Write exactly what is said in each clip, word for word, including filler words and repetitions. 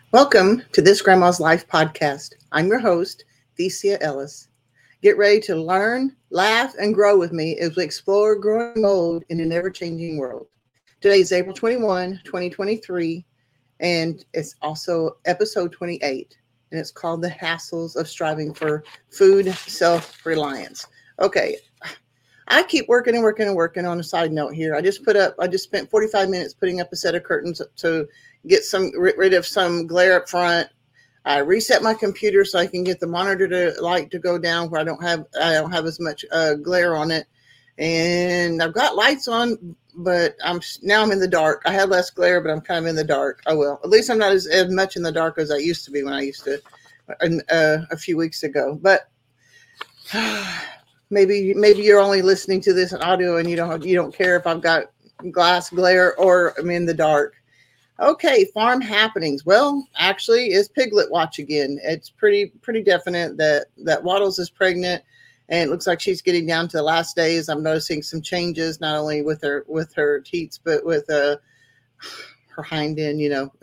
Welcome to this Grandma's Life podcast. I'm your host, Thecia Ellis. Get ready to learn, laugh, and grow with me as we explore growing old in an ever-changing world. Today is April twenty-first, twenty twenty-three, and it's also episode twenty-eight, and it's called The Hassles of Striving for Food Self-Reliance. Okay, I keep working and working and working on a side note here. I just put up, I just spent forty-five minutes putting up a set of curtains to get some rid of some glare up front. I reset my computer so I can get the monitor to light to go down where I don't have I don't have as much uh, glare on it. And I've got lights on, but I'm now I'm in the dark. I had less glare, but I'm kind of in the dark. Oh well, at least I'm not as, as much in the dark as I used to be when I used to uh, a few weeks ago. But maybe maybe you're only listening to this in audio and you don't you don't care if I've got glass glare or I'm in the dark. Okay, farm happenings. Well, actually, it's Piglet Watch again. It's pretty pretty definite that that Waddles is pregnant, and it looks like she's getting down to the last days. I'm noticing some changes, not only with her with her teats, but with uh her hind end. You know,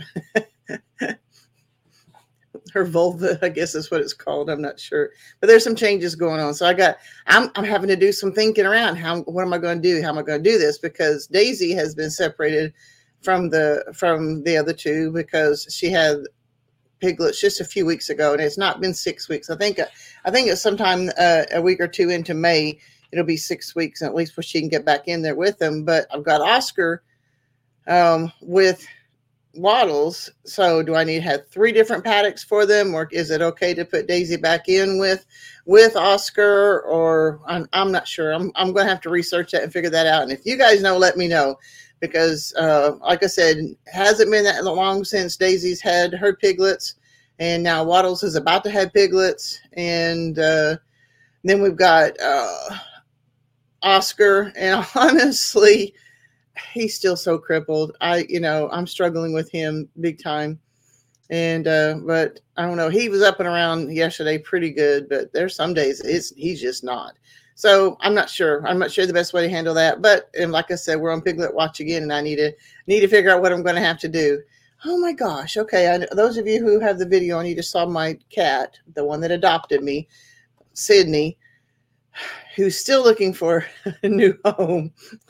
her vulva, I guess is what it's called. I'm not sure, but there's some changes going on. So I got I'm I'm having to do some thinking around. How what am I going to do? How am I going to do this? Because Daisy has been separated from the from the other two because she had piglets just a few weeks ago, and it's not been six weeks. I think I think it's sometime uh, a week or two into May it'll be six weeks, at least where she can get back in there with them. But I've got Oscar um, with Waddles. So do I need to have three different paddocks for them, or is it okay to put Daisy back in with with Oscar? Or I'm I'm not sure. I'm I'm going to have to research that and figure that out. And if you guys know, let me know. Because, uh, like I said, it hasn't been that long since Daisy's had her piglets, and now Waddles is about to have piglets, and uh, then we've got uh, Oscar, and honestly, he's still so crippled. I, you know, I'm struggling with him big time, and uh, but I don't know. He was up and around yesterday pretty good, but there's some days it's he's just not. So I'm not sure. I'm not sure the best way to handle that. But and like I said, we're on Piglet Watch again, and I need to need to figure out what I'm going to have to do. Oh my gosh. Okay. I, those of you who have the video and you just saw my cat, the one that adopted me, Sydney, who's still looking for a new home.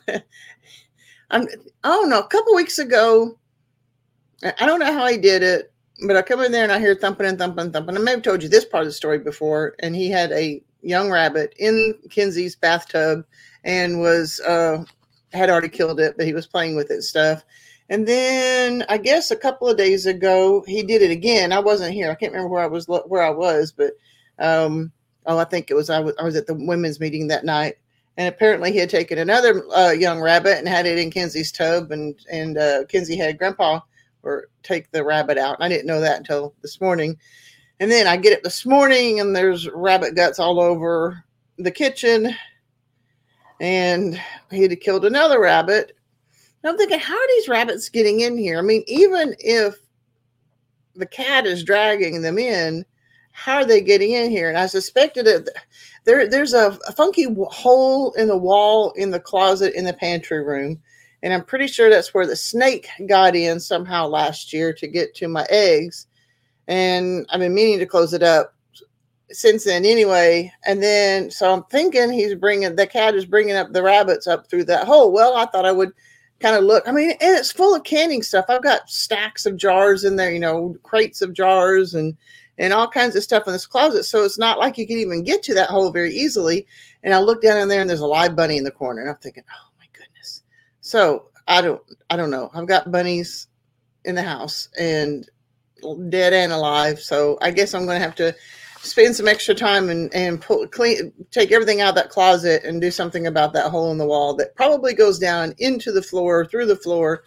I'm, I don't know. A couple weeks ago, I don't know how he did it, but I come in there and I hear thumping and thumping and thumping. I may have told you this part of the story before, and he had a young rabbit in Kenzie's bathtub and was uh had already killed it, but he was playing with it and stuff. And then I guess a couple of days ago he did it again. I wasn't here. I can't remember where I was where I was, but um oh I think it was I was I was at the women's meeting that night, and apparently he had taken another uh, young rabbit and had it in Kenzie's tub, and and uh, Kenzie had Grandpa or take the rabbit out. I didn't know that until this morning. And then I get up this morning and there's rabbit guts all over the kitchen. And he had killed another rabbit. And I'm thinking, how are these rabbits getting in here? I mean, even if the cat is dragging them in, how are they getting in here? And I suspected that there, there's a, a funky hole in the wall in the closet in the pantry room. And I'm pretty sure that's where the snake got in somehow last year to get to my eggs. And I've been meaning to close it up since then anyway. And then, so I'm thinking he's bringing, the cat is bringing up the rabbits up through that hole. Well, I thought I would kind of look. I mean, and it's full of canning stuff. I've got stacks of jars in there, you know, crates of jars and, and all kinds of stuff in this closet. So it's not like you can even get to that hole very easily. And I look down in there and there's a live bunny in the corner. And I'm thinking, oh my goodness. So I don't, I don't know. I've got bunnies in the house and dead and alive. So I guess I'm going to have to spend some extra time and, and pull, clean, take everything out of that closet and do something about that hole in the wall that probably goes down into the floor, through the floor.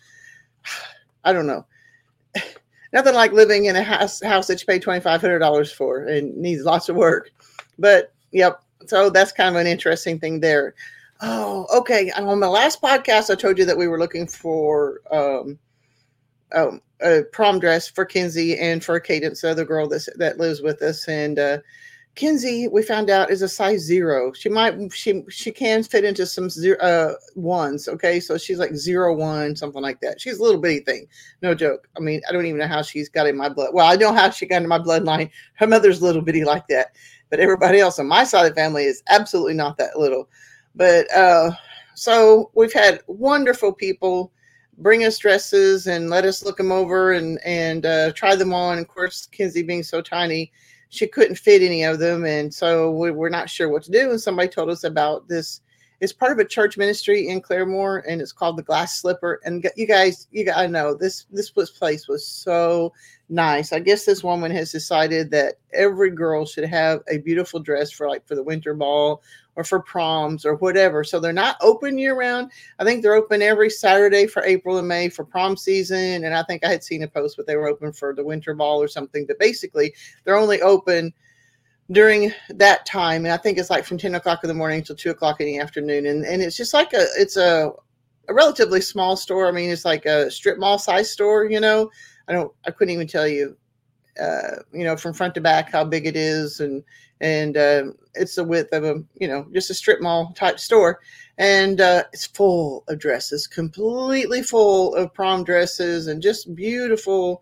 I don't know. Nothing like living in a house, house that you pay twenty-five hundred dollars for and needs lots of work. But yep. So that's kind of an interesting thing there. Oh, okay. On my last podcast, I told you that we were looking for, um, um, a prom dress for Kenzie and for Cadence, the other girl that's, that lives with us. And uh, Kinsey, we found out, is a size zero. She might she she can fit into some zero uh ones. Okay, so she's like zero one, something like that. She's a little bitty thing, no joke. I mean, I don't even know how she's got in my blood. Well, I know how she got in my bloodline. Her mother's little bitty like that, but everybody else on my side of the family is absolutely not that little. But uh, so we've had wonderful people bring us dresses and let us look them over and and uh, try them on. Of course, Kinsey being so tiny, she couldn't fit any of them, and so we were not sure what to do. And somebody told us about this. It's part of a church ministry in Claremore, and it's called the Glass Slipper. And you guys, you gotta know this. This place was so nice. I guess this woman has decided that every girl should have a beautiful dress for like for the winter ball or for proms or whatever. So they're not open year round. I think they're open every Saturday for April and May for prom season. And I think I had seen a post, but they were open for the winter ball or something. But basically, they're only open during that time. And I think it's like from ten o'clock in the morning till two o'clock in the afternoon. And, and it's just like a, it's a, a relatively small store. I mean, it's like a strip mall size store, you know. I don't, I couldn't even tell you, uh, you know, from front to back, how big it is. And, and, uh, it's the width of a, you know, just a strip mall type store. And, uh, it's full of dresses, completely full of prom dresses and just beautiful,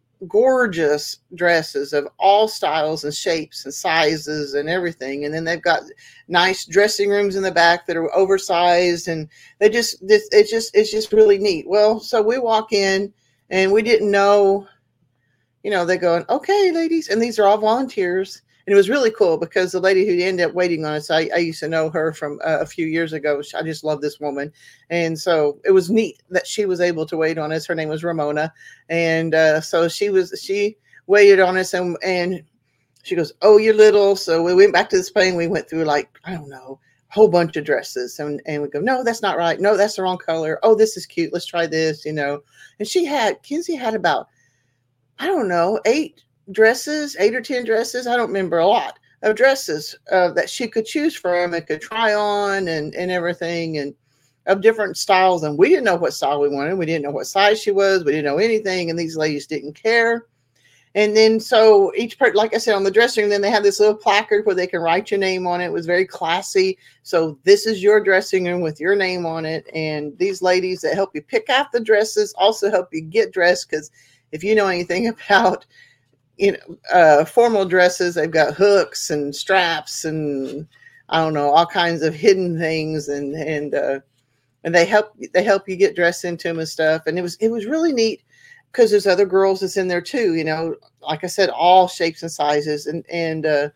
gorgeous dresses of all styles and shapes and sizes and everything. And then they've got nice dressing rooms in the back that are oversized, and they just, this, it's just, it's just really neat. Well, so we walk in and we didn't know, you know, they're going, okay, ladies. And these are all volunteers. And it was really cool because the lady who ended up waiting on us, I, I used to know her from uh, a few years ago. I just love this woman. And so it was neat that she was able to wait on us. Her name was Ramona. And uh, so she was, she waited on us, and, and she goes, oh, you're little. So we went back to the Spain. We went through like, I don't know, a whole bunch of dresses. And, and we go, no, that's not right. No, that's the wrong color. Oh, this is cute. Let's try this, you know. And she had, Kinsey had about, I don't know, eight dresses, eight or ten dresses. I don't remember, a lot of dresses uh, that she could choose from and could try on and, and everything, and of different styles. And we didn't know what style we wanted. We didn't know what size she was. We didn't know anything. And these ladies didn't care. And then, so each part, like I said, on the dressing room, then they have this little placard where they can write your name on it. It was very classy. So this is your dressing room with your name on it. And these ladies that help you pick out the dresses also help you get dressed. Because if you know anything about, you know, uh, formal dresses, they've got hooks and straps and I don't know, all kinds of hidden things. And, and, uh, and they help, they help you get dressed into them and stuff. And it was, it was really neat, because there's other girls that's in there too, you know, like I said, all shapes and sizes. And, and, uh,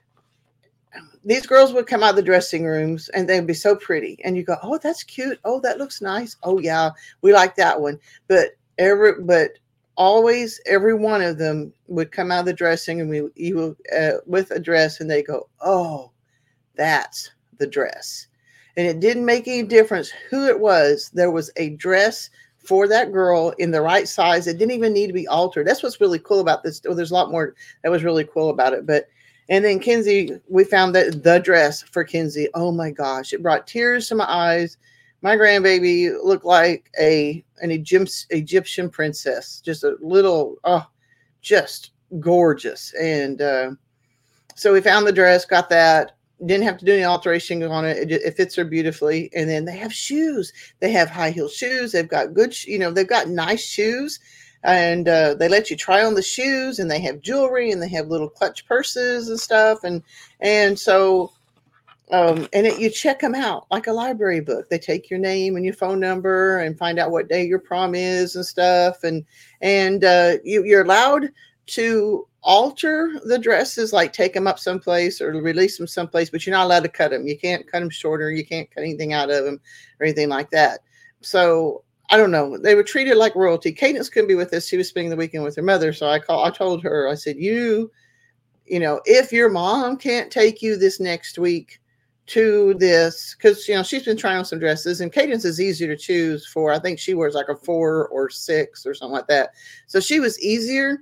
these girls would come out of the dressing rooms and they'd be so pretty. And you go, oh, that's cute. Oh, that looks nice. Oh yeah, we like that one. But every, but always, every one of them would come out of the dressing and we, you, uh, with a dress, and they go, oh, that's the dress. And it didn't make any difference who it was. There was a dress for that girl in the right size. It didn't even need to be altered. That's what's really cool about this. Oh, there's a lot more that was really cool about it. But, and then Kinsey, we found that the dress for Kinsey, oh my gosh, it brought tears to my eyes. My grandbaby looked like a, an Egypt, Egyptian princess, just a little, oh, just gorgeous. And, uh, so we found the dress, got that. Didn't have to do any alteration on it. It, it fits her beautifully. And then they have shoes. They have high heel shoes. They've got good, you know, they've got nice shoes, and uh, they let you try on the shoes, and they have jewelry, and they have little clutch purses and stuff. And, and so, um, and it, you check them out like a library book. They take your name and your phone number and find out what day your prom is and stuff. And, and uh, you, you're allowed to alter the dresses, like take them up someplace or release them someplace, but you're not allowed to cut them. You can't cut them shorter. You can't cut anything out of them or anything like that. So I don't know. They were treated like royalty. Cadence couldn't be with us. She was spending the weekend with her mother. So I called, I told her, I said, you, you know, if your mom can't take you this next week to this, because, you know, she's been trying on some dresses, and Cadence is easier to choose for. I think she wears like a four or six or something like that. So she was easier.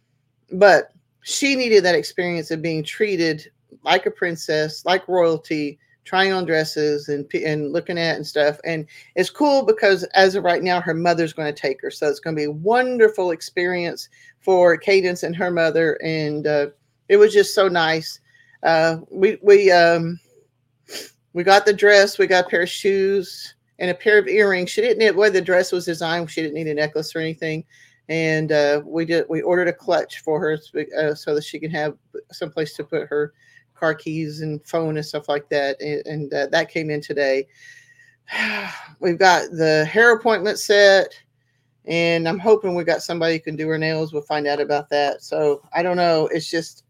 But she needed that experience of being treated like a princess, like royalty, trying on dresses and and looking at and stuff. And it's cool because as of right now, her mother's going to take her. So it's going to be a wonderful experience for Cadence and her mother. And uh, it was just so nice. Uh, we we um we got the dress, we got a pair of shoes and a pair of earrings. She didn't need the way the dress was designed. She didn't need a necklace or anything. And uh, we did we ordered a clutch for her uh, so that she can have someplace to put her car keys and phone and stuff like that. And, and uh, that came in today. We've got the hair appointment set, and I'm hoping we got somebody who can do her nails. We'll find out about that. So I don't know. It's just,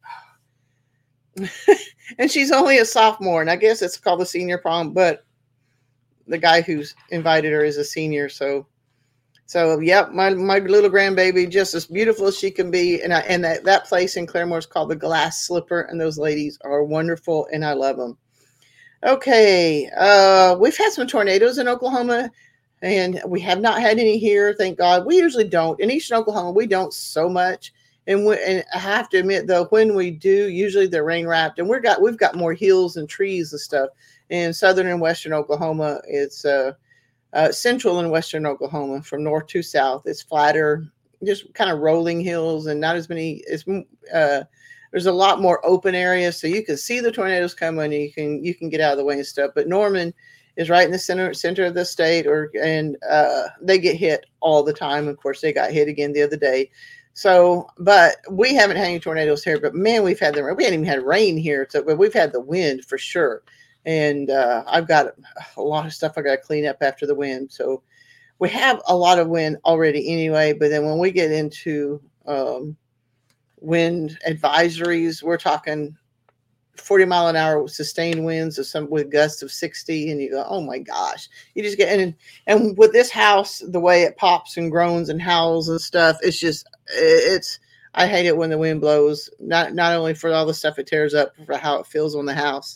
and she's only a sophomore, and I guess it's called the senior prom, but the guy who's invited her is a senior. So, so yep, my my little grandbaby, just as beautiful as she can be, and I and that that place in Claremore is called the Glass Slipper, and those ladies are wonderful, and I love them. Okay, uh, we've had some tornadoes in Oklahoma, and we have not had any here, thank God. We usually don't. In eastern Oklahoma, we don't so much. And, we, and I have to admit, though, when we do, usually they're rain wrapped, and we've got we've got more hills and trees and stuff. In southern and western Oklahoma, it's uh, uh, central and western Oklahoma, from north to south, it's flatter, just kind of rolling hills, and not as many. It's uh, There's a lot more open areas, so you can see the tornadoes coming, and you can you can get out of the way and stuff. But Norman is right in the center center of the state, or and uh, they get hit all the time. Of course, they got hit again the other day. So, but we haven't had any tornadoes here. But man, we've had the we haven't even had rain here, so but we've had the wind for sure. And uh, I've got a lot of stuff I got to clean up after the wind. So we have a lot of wind already anyway. But then when we get into um, wind advisories, we're talking forty mile an hour sustained winds of some with gusts of sixty, and you go, oh my gosh, you just get and and with this house, the way it pops and groans and howls and stuff, it's just it's I hate it when the wind blows, not not only for all the stuff it tears up, but for how it feels on the house.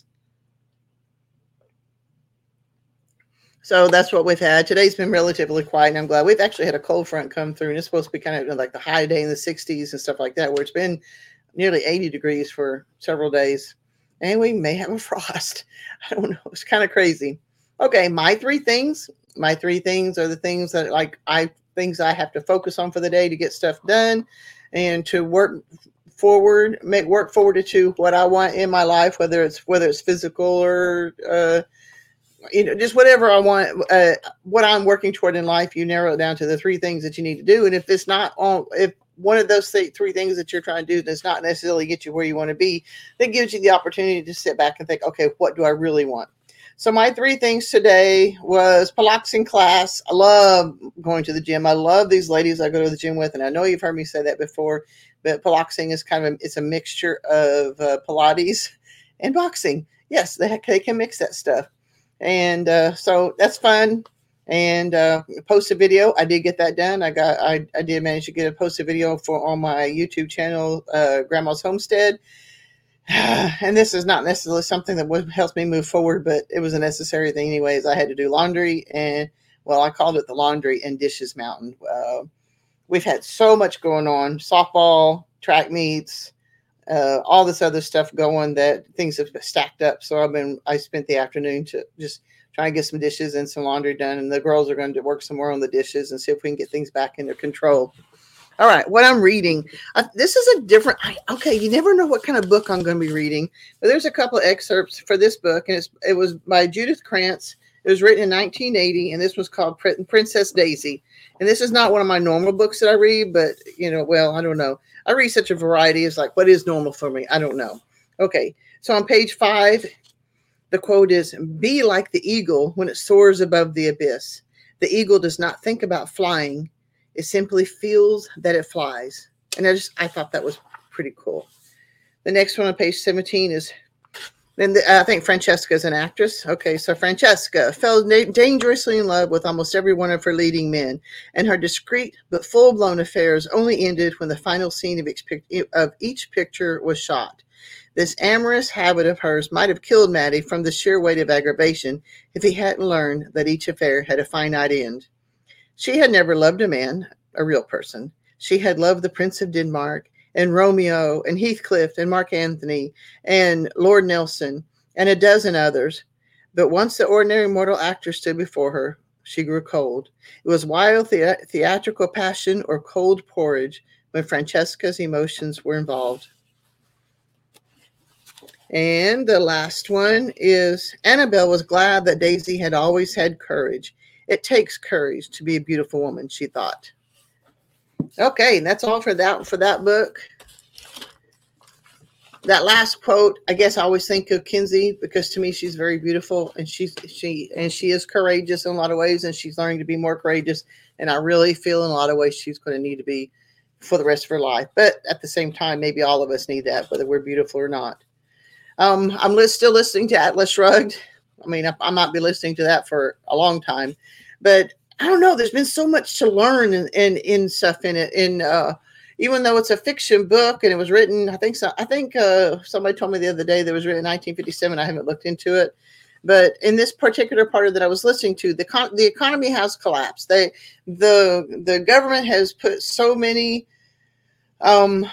So that's what we've had. Today's been relatively quiet, and I'm glad. We've actually had a cold front come through, and it's supposed to be kind of like the high day in the sixties and stuff like that, where it's been nearly eighty degrees for several days. And we may have a frost. I don't know. It's kind of crazy. Okay, my three things. My three things are the things that like I things I have to focus on for the day to get stuff done and to work forward, make work forward to what I want in my life, whether it's whether it's physical or uh you know, just whatever I want, uh, what I'm working toward in life, you narrow it down to the three things that you need to do. And if it's not on, if one of those th- three things that you're trying to do does not necessarily get you where you want to be, that gives you the opportunity to sit back and think, okay, what do I really want? So my three things today was Pilates class. I love going to the gym. I love these ladies I go to the gym with. And I know you've heard me say that before, but Pilates is kind of, a, it's a mixture of uh, Pilates and boxing. Yes, they, they can mix that stuff. And uh, so that's fun. And uh, post a video. I did get that done. I got. I, I did manage to get a post a video for on my YouTube channel, uh, Grandma's Homestead. And this is not necessarily something that would help me move forward, but it was a necessary thing anyways. I had to do laundry, and well, I called it the laundry and dishes mountain. Uh, we've had so much going on: softball, track meets. Uh, all this other stuff going that things have stacked up. So I've been, I spent the afternoon to just try and get some dishes and some laundry done. And the girls are going to work some more on the dishes and see if we can get things back under control. All right. What I'm reading, uh, this is a different, I, okay. You never know what kind of book I'm going to be reading, but there's a couple of excerpts for this book. And it's, it was by Judith Krantz. It was written in nineteen eighty, and this was called Princess Daisy. And this is not one of my normal books that I read, but, you know, well, I don't know. I read such a variety. It's like, what is normal for me? I don't know. Okay. So on page five, the quote is, be like the eagle when it soars above the abyss. The eagle does not think about flying. It simply feels that it flies. And I just, I thought that was pretty cool. The next one on page seventeen is, then the, I think Francesca is an actress. Okay, so Francesca fell na- dangerously in love with almost every one of her leading men, and her discreet but full-blown affairs only ended when the final scene of each, pic- of each picture was shot. This amorous habit of hers might have killed Matty from the sheer weight of aggravation if he hadn't learned that each affair had a finite end. She had never loved a man, a real person. She had loved the Prince of Denmark, and Romeo, and Heathcliff, and Mark Antony, and Lord Nelson, and a dozen others. But once the ordinary mortal actor stood before her, she grew cold. It was wild the- theatrical passion or cold porridge when Francesca's emotions were involved. And the last one is Annabelle was glad that Daisy had always had courage. It takes courage to be a beautiful woman, she thought. Okay, and that's all for that for that book. That last quote, I guess I always think of Kinsey because to me she's very beautiful and she's she and she is courageous in a lot of ways and she's learning to be more courageous. And I really feel in a lot of ways she's going to need to be for the rest of her life. But at the same time, maybe all of us need that, whether we're beautiful or not. Um, I'm li- still listening to Atlas Shrugged. I mean, I, I might be listening to that for a long time, but I don't know. There's been so much to learn in in, in stuff in it. In uh, even though it's a fiction book and it was written, I think so. I think uh, somebody told me the other day that it was written in nineteen fifty-seven. I haven't looked into it, but in this particular part of that I was listening to, the con- the economy has collapsed. They the the government has put so many. Um,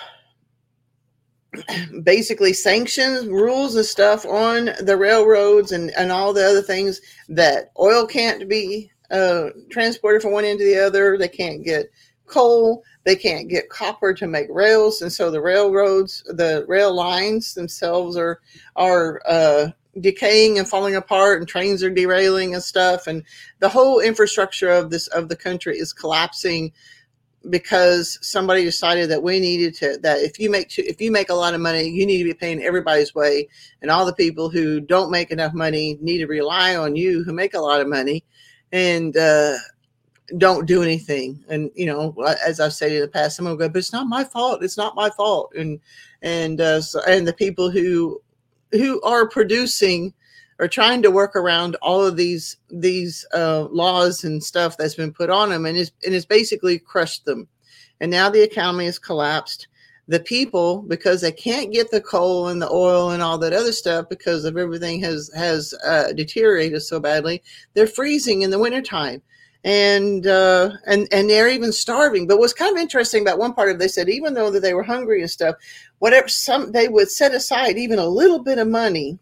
basically sanctions, rules and stuff on the railroads and, and all the other things that oil can't be uh, transported from one end to the other. They can't get coal. They can't get copper to make rails. And so the railroads, the rail lines themselves are, are uh, decaying and falling apart and trains are derailing and stuff. And the whole infrastructure of this, of the country is collapsing because somebody decided that we needed to, that if you make, if you make a lot of money, you need to be paying everybody's way. And all the people who don't make enough money need to rely on you who make a lot of money and, uh, don't do anything. And, you know, as I've said in the past, someone will go, but it's not my fault. It's not my fault. And, and, uh, so, and the people who, who are producing are trying to work around all of these these uh, laws and stuff that's been put on them, and it's, and it's basically crushed them. And now the economy has collapsed. The people, because they can't get the coal and the oil and all that other stuff because of everything has has uh, deteriorated so badly, they're freezing in the wintertime. And uh, and and they're even starving. But what's kind of interesting about one part of it, they said even though that they were hungry and stuff, whatever some they would set aside even a little bit of money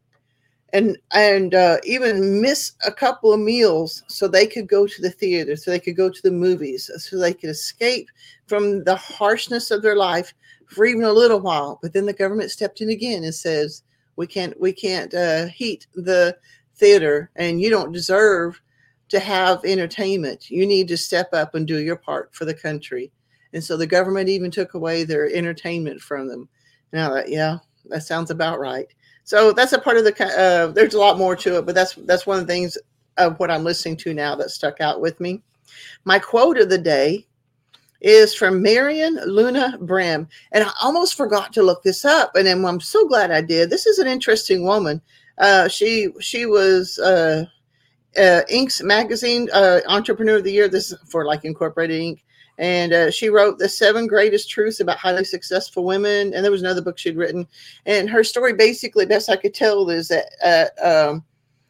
and and uh, even miss a couple of meals so they could go to the theater, so they could go to the movies, so they could escape from the harshness of their life for even a little while. But then the government stepped in again and says, we can't we can't uh, heat the theater, and you don't deserve to have entertainment. You need to step up and do your part for the country. And so the government even took away their entertainment from them. Now, that, yeah, that sounds about right. So that's a part of the, uh, there's a lot more to it, but that's, that's one of the things of what I'm listening to now that stuck out with me. My quote of the day is from Marion Luna Brehm. And I almost forgot to look this up. And then I'm so glad I did. This is an interesting woman. Uh, she, she was, uh, uh, Inc.'s magazine, uh, Entrepreneur of the Year. This is for like Incorporated Incorporated. And uh, she wrote The Seven Greatest Truths About Highly Successful Women. And there was another book she'd written. And her story, basically, best I could tell, is that uh, um,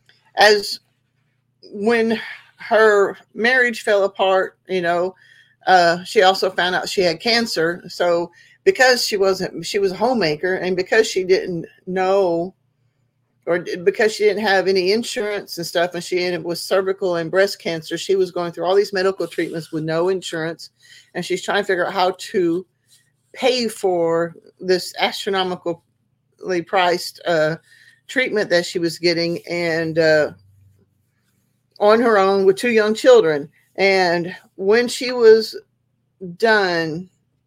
as when her marriage fell apart, you know, uh, she also found out she had cancer. So because she wasn't, she was a homemaker, and because she didn't know, or because she didn't have any insurance and stuff, and she ended up with cervical and breast cancer, she was going through all these medical treatments with no insurance, and she's trying to figure out how to pay for this astronomically priced uh, treatment that she was getting, and uh, on her own with two young children. And when she was done,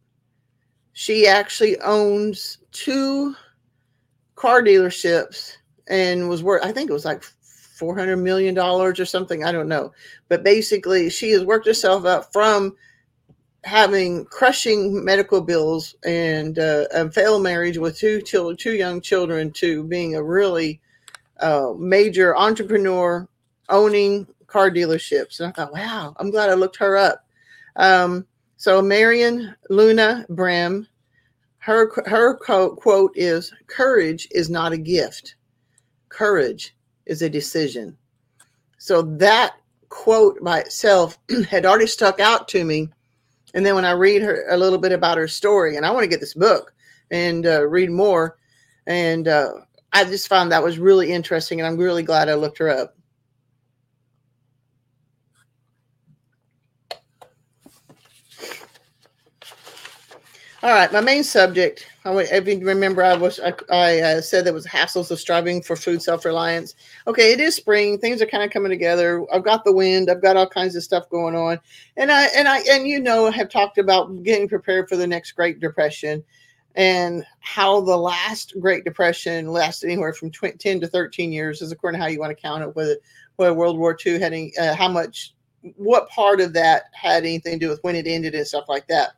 she actually owns two car dealerships and was worth, I think it was like four hundred million dollars or something. I don't know. But basically, she has worked herself up from having crushing medical bills and uh, a failed marriage with two children, two young children, to being a really uh, major entrepreneur owning car dealerships. And I thought, wow, I'm glad I looked her up. Um, so Marion Luna Brehm, her, her quote is, courage is not a gift. Courage is a decision. So that quote by itself had already stuck out to me. And then when I read her a little bit about her story, and I want to get this book and uh, read more, and uh, I just found that was really interesting, and I'm really glad I looked her up. All right, my main subject. I, wa- if you remember, I was I, I uh, said there was hassles of striving for food self-reliance. Okay, it is spring. Things are kind of coming together. I've got the wind. I've got all kinds of stuff going on, and I and I and you know have talked about getting prepared for the next Great Depression, and how the last Great Depression lasted anywhere from twenty, ten to thirteen years, is according to how you want to count it. Whether whether World War Two had any, uh, how much, what part of that had anything to do with when it ended and stuff like that.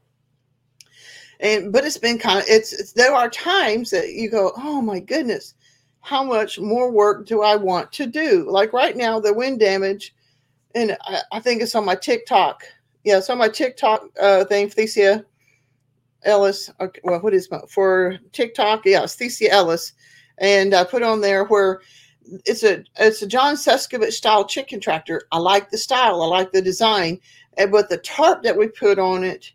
And but it's been kind of it's, it's there are times that you go, oh my goodness, how much more work do I want to do? Like right now, the wind damage, and I, I think it's on my TikTok. Yeah, it's on my TikTok uh, thing, Thecia Ellis. Okay, well, what is my for TikTok? Yeah, it's Thecia Ellis, and I put on there where it's a it's a John Suskovich style chicken tractor. I like the style, I like the design, and but the tarp that we put on it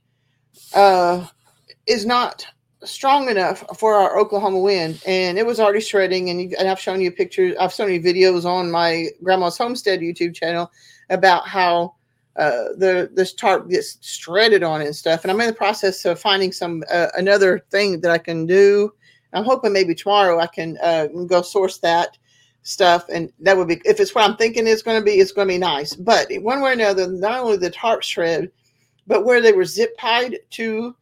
uh, is not strong enough for our Oklahoma wind, and it was already shredding. And, you, and I've shown you pictures, I've shown you videos on my Grandma's Homestead YouTube channel about how uh, the this tarp gets shredded on it and stuff. And I'm in the process of finding some uh, another thing that I can do. I'm hoping maybe tomorrow I can uh, go source that stuff, and that would be, if it's what I'm thinking it's going to be, it's going to be nice. But one way or another, not only the tarp shred, but where they were zip tied to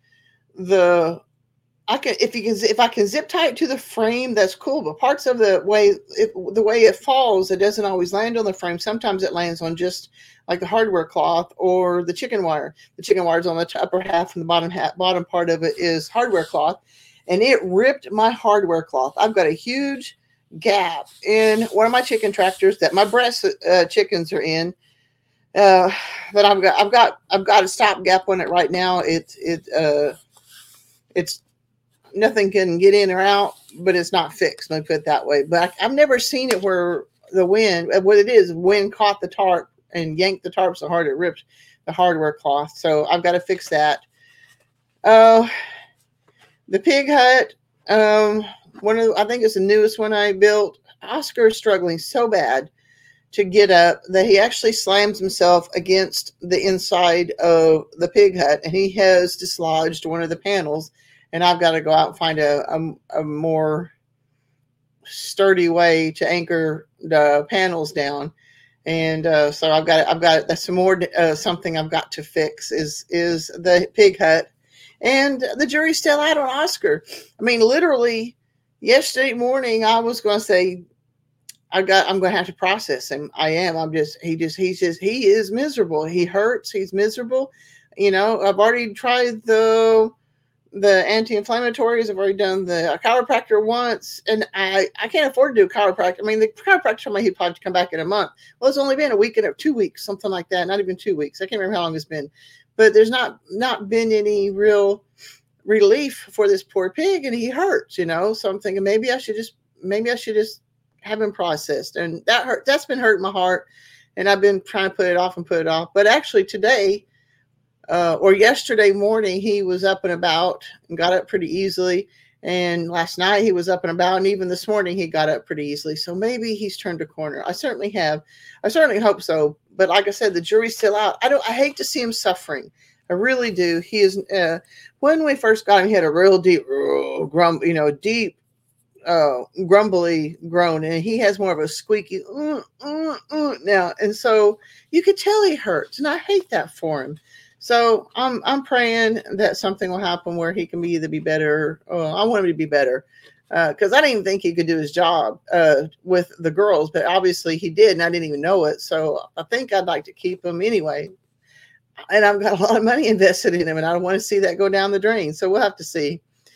the I can if you can if I can zip tie it to the frame, that's cool. But parts of the way it, the way it falls, it doesn't always land on the frame. Sometimes it lands on just like the hardware cloth or the chicken wire. The chicken wire is on the upper half, and the bottom half, bottom part of it is hardware cloth, and it ripped my hardware cloth. I've got a huge gap in one of my chicken tractors that my breast uh, chickens are in. Uh, but I've got I've got I've got a stop gap on it right now. It it uh it's nothing can get in or out, but it's not fixed. Let me put it that way. But I, I've never seen it where the wind, what it is, wind caught the tarp and yanked the tarp so hard it ripped the hardware cloth. So I've got to fix that. Uh, the pig hut, um, one of the, I think it's the newest one I built. Oscar is struggling so bad to get up that he actually slams himself against the inside of the pig hut, and he has dislodged one of the panels. And I've got to go out and find a, a, a more sturdy way to anchor the panels down. And uh, so I've got I've got that's some more uh, something I've got to fix is is the pig hut, and the jury's still out on Oscar. I mean, literally yesterday morning I was going to say I got I'm going to have to process him. I am. I'm just he just he's just he is miserable. He hurts. He's miserable. You know, I've already tried the. the anti-inflammatories. I've already done the chiropractor once, and I, I can't afford to do chiropractor. I mean, the chiropractor told me he'd probably come back in a month. Well, it's only been a week and a, two weeks, something like that. Not even two weeks. I can't remember how long it's been, but there's not, not been any real relief for this poor pig, and he hurts, you know? So I'm thinking maybe I should just, maybe I should just have him processed. And that hurt, that's been hurting my heart. And I've been trying to put it off and put it off. But actually today, Uh, or yesterday morning, he was up and about and got up pretty easily. And last night he was up and about, and even this morning he got up pretty easily. So maybe he's turned a corner. I certainly have. I certainly hope so. But like I said, the jury's still out. I don't. I hate to see him suffering. I really do. He is. Uh, when we first got him, he had a real deep, uh, grum, you know, deep, uh, grumbly groan, and he has more of a squeaky uh, uh, uh, now. And so you could tell he hurts, and I hate that for him. So I'm I'm praying that something will happen where he can be either be better. Oh, I want him to be better because uh, I didn't even think he could do his job uh, with the girls, but obviously he did, and I didn't even know it. So I think I'd like to keep him anyway. And I've got a lot of money invested in him, and I don't want to see that go down the drain. So we'll have to see.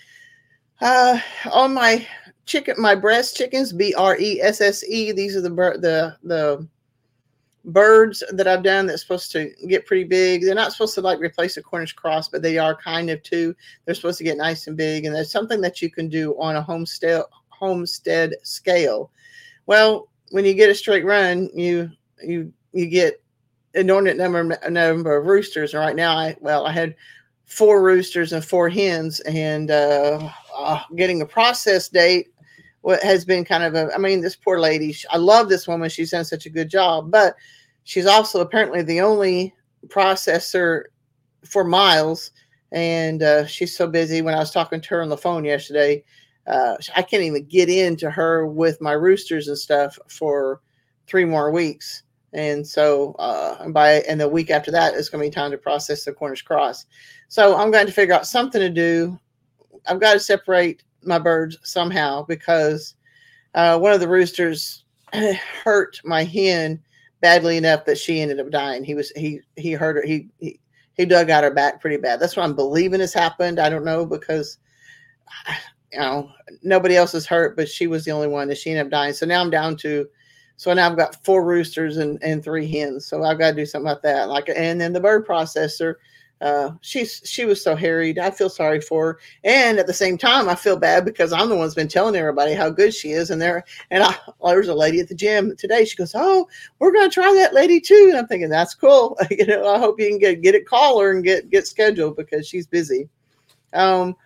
Uh, on my chicken, my breast chickens, B R E S S E. These are the the the. birds that I've done that's supposed to get pretty big. They're not supposed to like replace a Cornish cross, but they are kind of too. They're supposed to get nice and big, and there's something that you can do on a homestead homestead scale. Well, when you get a straight run, you you you get an inordinate number number of roosters. And right now, I well, I had four roosters and four hens, and uh, uh, getting a process date what has been kind of a, I mean, this poor lady, she, I love this woman. She's done such a good job, but she's also apparently the only processor for miles and uh, she's so busy. When I was talking to her on the phone yesterday, uh, I can't even get into her with my roosters and stuff for three more weeks. And so, uh, and by and the week after that, it's going to be time to process the Cornish cross. So I'm going to figure out something to do. I've got to separate my birds somehow, because uh, one of the roosters hurt my hen badly enough that she ended up dying. He was he he hurt her. He he he dug out her back pretty bad. That's what I'm believing has happened. I don't know, because you know nobody else is hurt, but she was the only one that she ended up dying. So now I'm down to. So now I've got four roosters and, and three hens. So I've got to do something about that. Like, and then the bird processor, uh, she's she was so harried. I feel sorry for her, and at the same time, I feel bad because I'm the one's been telling everybody how good she is. And there, and I, well, there was a lady at the gym today. She goes, "Oh, we're going to try that lady too." And I'm thinking, that's cool. You know, I hope you can get get it, call her and get get scheduled, because she's busy. Um,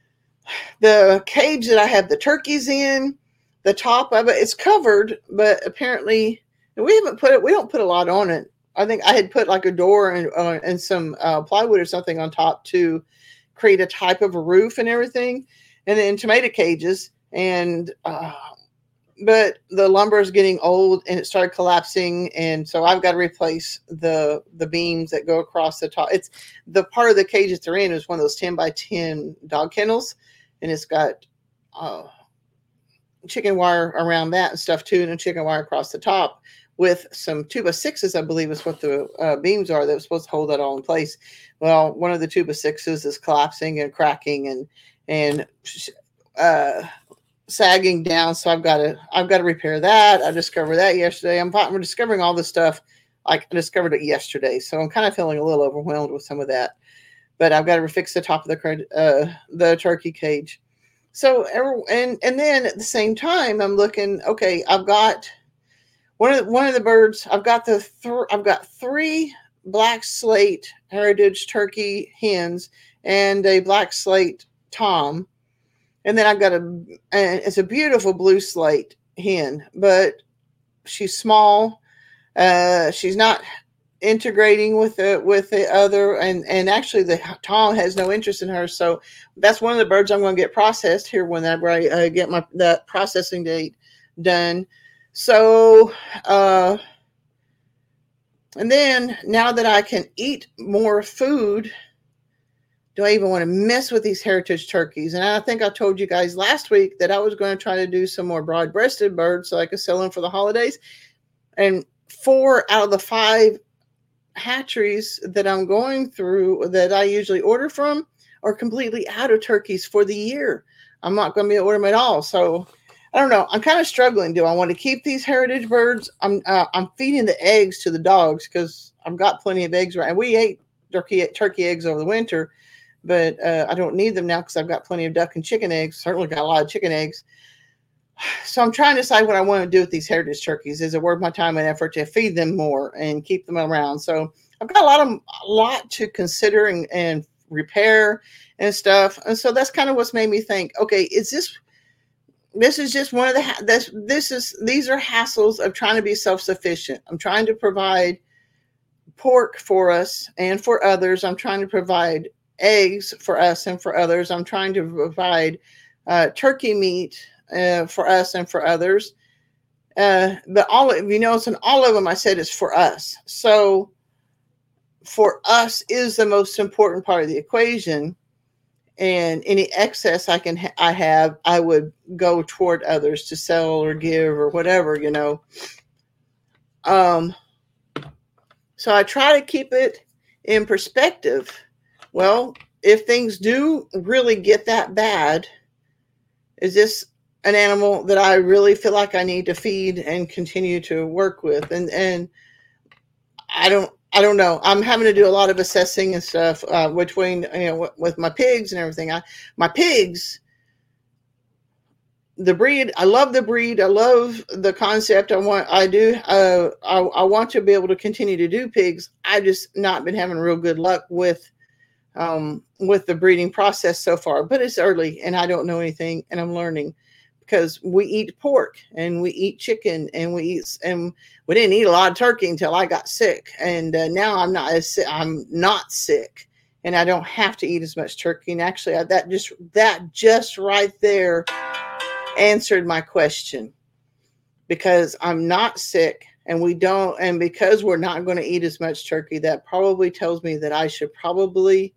the cage that I have the turkeys in. The top of it, it's covered, but apparently we haven't put it. We don't put a lot on it. I think I had put like a door and uh, and some uh, plywood or something on top to create a type of a roof and everything, and then tomato cages. And uh, but the lumber is getting old and it started collapsing, and so I've got to replace the the beams that go across the top. It's the part of the cage that they're in is one of those ten by ten dog kennels, and it's got. Uh, chicken wire around that and stuff too, and a chicken wire across the top with some two by sixes, I believe is what the uh, beams are that was supposed to hold that all in place. Well, one of the two by sixes is collapsing and cracking and and uh, sagging down. So I've got to I've got to repair that. I discovered that yesterday. I'm, I'm discovering all this stuff. Like I discovered it yesterday, so I'm kind of feeling a little overwhelmed with some of that. But I've got to fix the top of the uh, the turkey cage. So, and, and then at the same time, I'm looking, okay, I've got one of the, one of the birds, I've got the, th- I've got three black slate heritage turkey hens and a black slate tom. And then I've got a, and it's a beautiful blue slate hen, but she's small. Uh, she's not integrating with the with the other, and and actually the tom has no interest in her. So that's one of the birds I'm going to get processed here whenever I uh, get my that processing date done. So uh and then now that I can eat more food, do I even want to mess with these heritage turkeys? And I think I told you guys last week that I was going to try to do some more broad-breasted birds so I could sell them for the holidays. And four out of the five hatcheries that I'm going through that I usually order from are completely out of turkeys for the year. I'm not going to be able to order them at all. So I don't know. I'm kind of struggling. Do I want to keep these heritage birds? I'm uh, I'm feeding the eggs to the dogs because I've got plenty of eggs right. And we ate turkey turkey eggs over the winter, but uh, I don't need them now because I've got plenty of duck and chicken eggs. Certainly got a lot of chicken eggs. So I'm trying to decide what I want to do with these heritage turkeys. Is it worth my time and effort to feed them more and keep them around? So I've got a lot of a lot to consider and, and repair and stuff. And so that's kind of what's made me think, okay, is this this is just one of the this this is these are hassles of trying to be self-sufficient. I'm trying to provide pork for us and for others. I'm trying to provide eggs for us and for others. I'm trying to provide uh, turkey meat Uh, for us and for others. Uh, but all of, you know, and all of them I said is for us. So for us is the most important part of the equation. And any excess I can, ha- I have, I would go toward others to sell or give or whatever, you know. Um, so I try to keep it in perspective. Well, if things do really get that bad, is this an animal that I really feel like I need to feed and continue to work with? And, and I don't, I don't know. I'm having to do a lot of assessing and stuff, uh, between, you know, w- with my pigs and everything. I, my pigs, the breed, I love the breed. I love the concept. I want, I do, uh, I, I want to be able to continue to do pigs. I've just not been having real good luck with, um, with the breeding process so far, but it's early and I don't know anything and I'm learning. Because we eat pork and we eat chicken and we eat, and we didn't eat a lot of turkey until I got sick. And uh, now I'm not as sick. I'm not sick. and I don't have to eat as much turkey. And actually, I, that just that just right there answered my question, because I'm not sick, and we don't, and because we're not going to eat as much turkey, that probably tells me that I should probably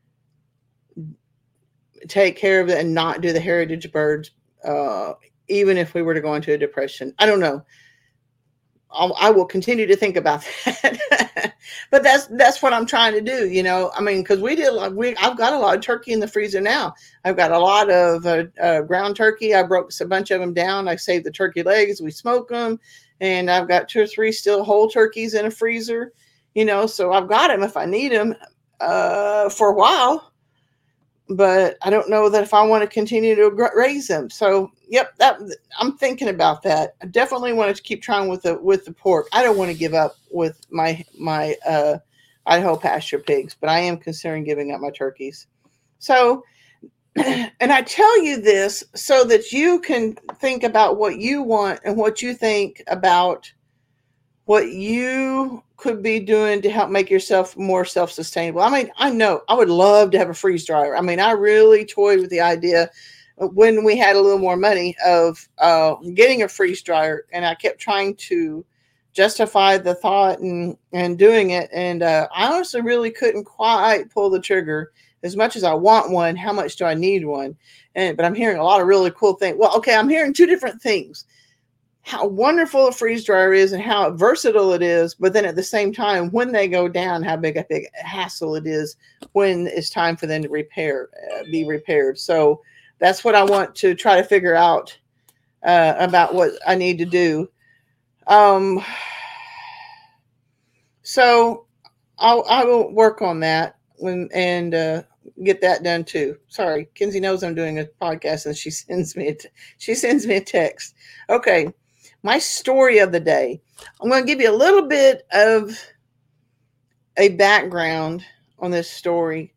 take care of it and not do the heritage birds, uh, even if we were to go into a depression. I don't know. I'll, I will continue to think about that, but that's that's what I'm trying to do. You know, I mean, because we did, like, we I've got a lot of turkey in the freezer now. I've got a lot of uh, uh, ground turkey. I broke a bunch of them down. I saved the turkey legs. We smoke them, and I've got two or three still whole turkeys in a freezer. You know, so I've got them if I need them uh, for a while. But I don't know that if I want to continue to raise them. So, yep, that I'm thinking about that. I definitely want to keep trying with the with the pork. I don't want to give up with my my uh, Idaho pasture pigs, but I am considering giving up my turkeys. So, and I tell you this so that you can think about what you want and what you think about what you could be doing to help make yourself more self-sustainable. I mean, I know I would love to have a freeze dryer. I mean, I really toyed with the idea when we had a little more money of uh, getting a freeze dryer, and I kept trying to justify the thought and, and doing it. And uh, I honestly really couldn't quite pull the trigger. As much as I want one, how much do I need one? And, but I'm hearing a lot of really cool things. Well, okay, I'm hearing two different things. How wonderful a freeze dryer is and how versatile it is, but then at the same time, when they go down, how big a big hassle it is when it's time for them to repair, uh, be repaired. So that's what I want to try to figure out uh, about what I need to do. Um, so I'll, I will work on that when, and uh, get that done too. Sorry, Kinsey knows I'm doing a podcast, and she sends me a t- she sends me a text. Okay. My story of the day. I'm going to give you a little bit of a background on this story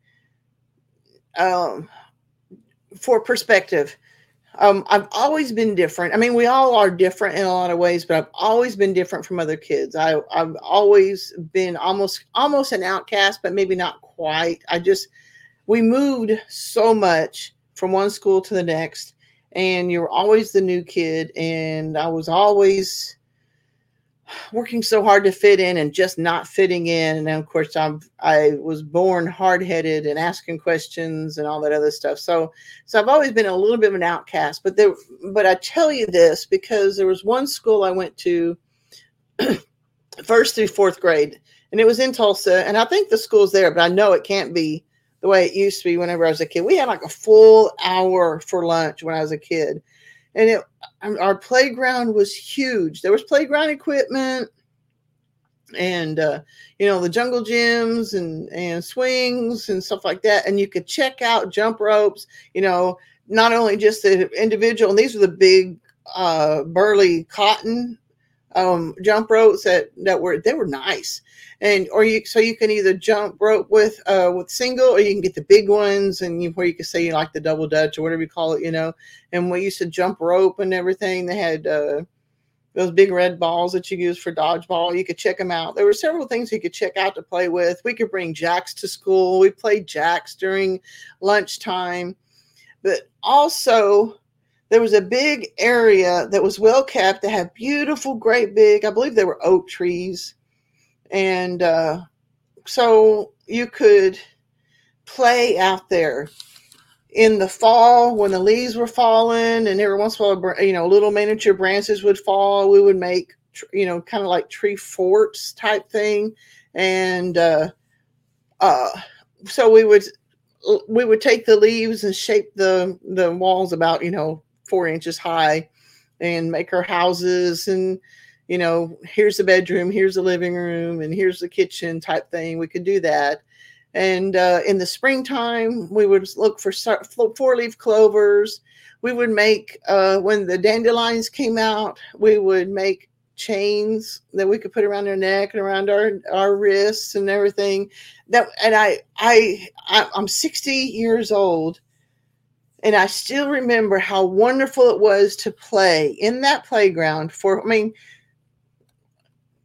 um, for perspective. Um, I've always been different. I mean, we all are different in a lot of ways, but I've always been different from other kids. I, I've always been almost almost an outcast, but maybe not quite. I just, we moved so much from one school to the next. And you're always the new kid. And I was always working so hard to fit in and just not fitting in. And then, of course, I'm, I was born hard-headed and asking questions and all that other stuff. So, so I've always been a little bit of an outcast. But there, but I tell you this because there was one school I went to first through fourth grade, and it was in Tulsa. And I think the school's there, but I know it can't be the way it used to be whenever I was a kid. We had like a full hour for lunch when I was a kid. And it, our playground was huge. There was playground equipment and, uh, you know, the jungle gyms and, and swings and stuff like that. And you could check out jump ropes, you know, not only just the individual, and these were the big, uh, burly cotton um, jump ropes that, that were, they were nice. And, or you, so you can either jump rope with, uh, with single, or you can get the big ones, and you, where you can say you like the double dutch or whatever you call it, you know. And we used to jump rope and everything. They had, uh, those big red balls that you use for dodgeball. You could check them out. There were several things you could check out to play with. We could bring jacks to school. We played jacks during lunchtime, but also there was a big area that was well kept that had beautiful, great big, I believe they were oak trees. And uh, so you could play out there in the fall when the leaves were falling, and every once in a while, you know, little miniature branches would fall. We would make, you know, kind of like tree forts type thing. And uh, uh, so we would, we would take the leaves and shape the, the walls about, you know, four inches high and make our houses. And, you know, here's the bedroom, here's the living room, and here's the kitchen type thing. We could do that. And uh, in the springtime, we would look for four-leaf clovers. We would make, uh, when the dandelions came out, we would make chains that we could put around our neck and around our, our wrists and everything. That, and I, I, I, I'm sixty years old, and I still remember how wonderful it was to play in that playground for, I mean,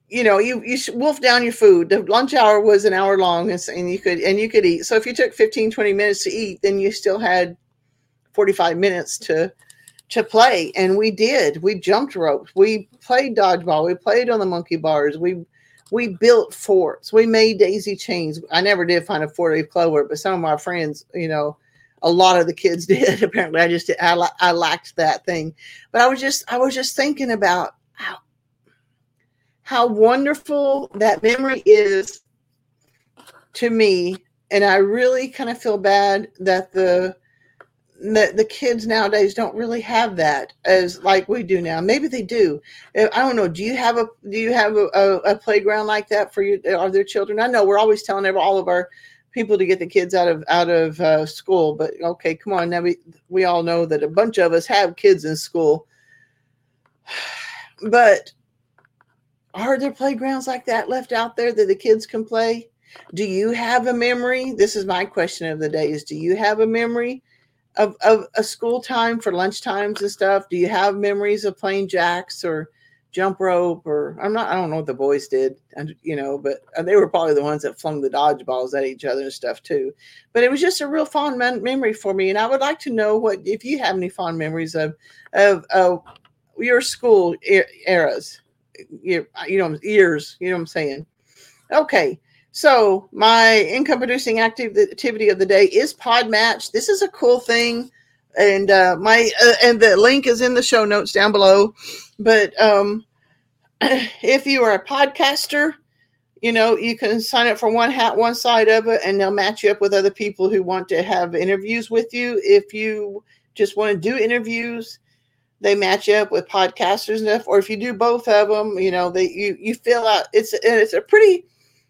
you know, you you wolf down your food. The lunch hour was an hour long, and, and you could and you could eat. So if you took fifteen, twenty minutes to eat, then you still had forty-five minutes to to play. And we did. We jumped ropes. We played dodgeball. We played on the monkey bars. We we built forts. We made daisy chains. I never did find a four-leaf clover, but some of my friends, you know, a lot of the kids did. Apparently, I just did, I, I lacked that thing. But I was just I was just thinking about how how wonderful that memory is to me. And I really kind of feel bad that the that the kids nowadays don't really have that as like we do now. Maybe they do. I don't know. Do you have a do you have a, a, a playground like that for you? Are there children? I know we're always telling all of our people to get the kids out of out of uh, school, but okay, come on. Now we we all know that a bunch of us have kids in school, but are there playgrounds like that left out there that the kids can play? Do you have a memory? This is my question of the day: is do you have a memory of, of a school time for lunch times and stuff? Do you have memories of playing jacks or jump rope? Or I'm not, I don't know what the boys did, and you know, but they were probably the ones that flung the dodgeballs at each other and stuff too. But it was just a real fond mem- memory for me. And I would like to know what, if you have any fond memories of, of, of your school er- eras, you, you know, years, you know what I'm saying? Okay. So my income producing activity of the day is Podmatch. This is a cool thing. And uh, my uh, and the link is in the show notes down below. But um, if you are a podcaster, you know, you can sign up for one hat, one side of it, and they'll match you up with other people who want to have interviews with you. If you just want to do interviews, they match you up with podcasters and stuff. Or if you do both of them, you know, they you you fill out. It's it's a pretty.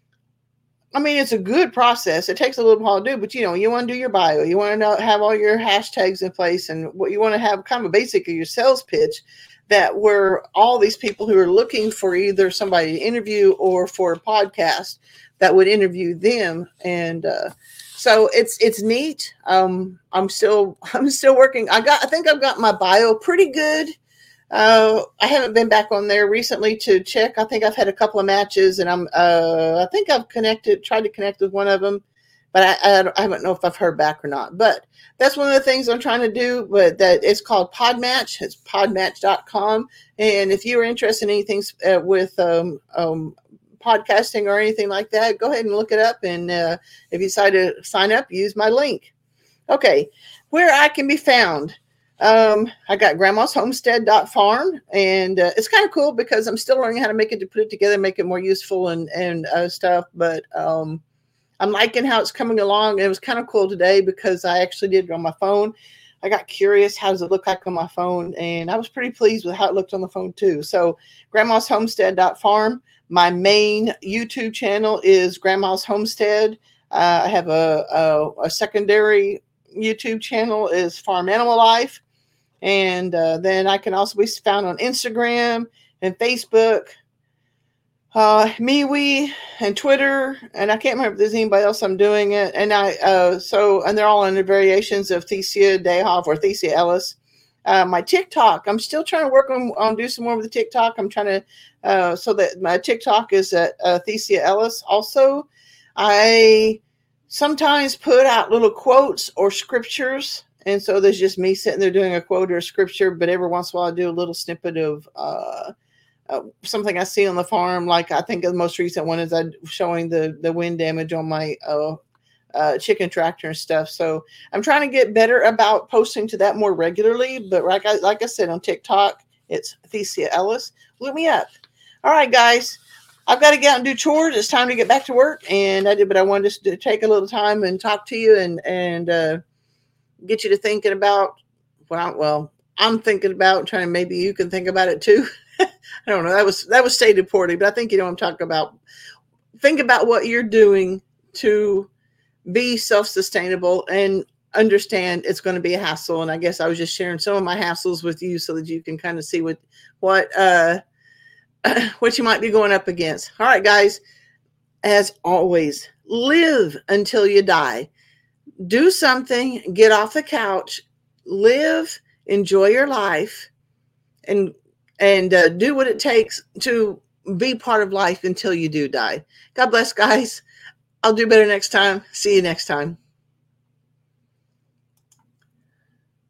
I mean, it's a good process. It takes a little while to do, but you know, you want to do your bio, you want to know, have all your hashtags in place, and what you want to have kind of basically your sales pitch that where all these people who are looking for either somebody to interview or for a podcast that would interview them. And uh, so it's it's neat. Um, I'm still I'm still working. I got I think I've got my bio pretty good. Uh, I haven't been back on there recently to check. I think I've had a couple of matches, and I'm. Uh, I think I've connected, tried to connect with one of them, but I, I, I don't know if I've heard back or not. But that's one of the things I'm trying to do. But that it's called Podmatch. It's podmatch dot com. And if you're interested in anything uh, with um, um, podcasting or anything like that, go ahead and look it up. And uh, if you decide to sign up, use my link. Okay, where I can be found. Um, I got grandma's homestead dot farm, and uh, it's kind of cool because I'm still learning how to make it, to put it together, make it more useful and, and uh, stuff. But um, I'm liking how it's coming along. It was kind of cool today because I actually did it on my phone. I got curious, how does it look like on my phone? And I was pretty pleased with how it looked on the phone too. So grandma's homestead dot farm. My main YouTube channel is Grandma's Homestead. Uh, I have a, a, a secondary YouTube channel is Farm Animal Life. And uh, then I can also be found on Instagram and Facebook, uh, MeWe and Twitter. And I can't remember if there's anybody else I'm doing it. And I, uh, so, and they're all under variations of Thesia Dayhoff or Thesia Ellis. Uh, my TikTok, I'm still trying to work on, on do some more with the TikTok. I'm trying to, uh, so that my TikTok is at uh, Thesia Ellis. Also, I sometimes put out little quotes or scriptures. And so there's just me sitting there doing a quote or a scripture, but every once in a while I do a little snippet of uh, uh, something I see on the farm. Like I think the most recent one is I showing the, the wind damage on my uh, uh, chicken tractor and stuff. So I'm trying to get better about posting to that more regularly. But like I, like I said, on TikTok, it's Thesia Ellis. Look me up. All right, guys. I've got to get out and do chores. It's time to get back to work. And I did, but I wanted to take a little time and talk to you and, and, uh, get you to thinking about, well, well, I'm thinking about trying to, maybe you can think about it too. I don't know. That was, that was stated poorly, but I think, you know, I'm talking about, think about what you're doing to be self-sustainable and understand it's going to be a hassle. And I guess I was just sharing some of my hassles with you so that you can kind of see what, what, uh, what you might be going up against. All right, guys, as always, live until you die. Do something, get off the couch, live, enjoy your life, and and uh, do what it takes to be part of life until you do die. God bless, guys. I'll do better next time. See you next time.